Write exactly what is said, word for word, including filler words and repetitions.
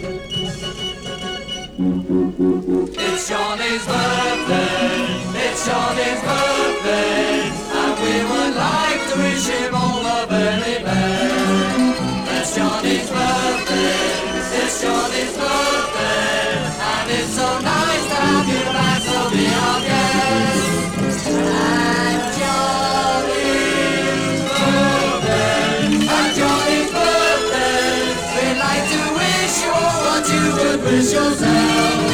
It's Johnny's birthday, it's Johnny's birthday, and we would like to wish him all the very best. It's Johnny's birthday, it's Johnny's birthday, and it's so nice to have you back, so be our guest. And Johnny's birthday, and Johnny's birthday, we'd like to wish you all what you would wish yourself.